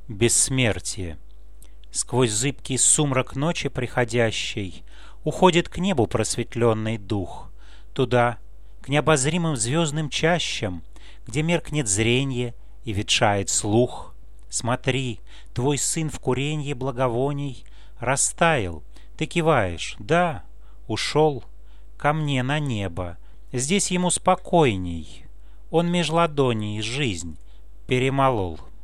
Бессмертие. Сквозь зыбкий сумрак ночи приходящей уходит к небу просветленный дух, туда, к необозримым звездным чащам, где меркнет зренье и ветшает слух. Смотри, твой сын в куренье благовоний растаял, ты киваешь, да, ушел ко мне на небо, здесь ему спокойней. Он меж ладоней жизнь перемолол.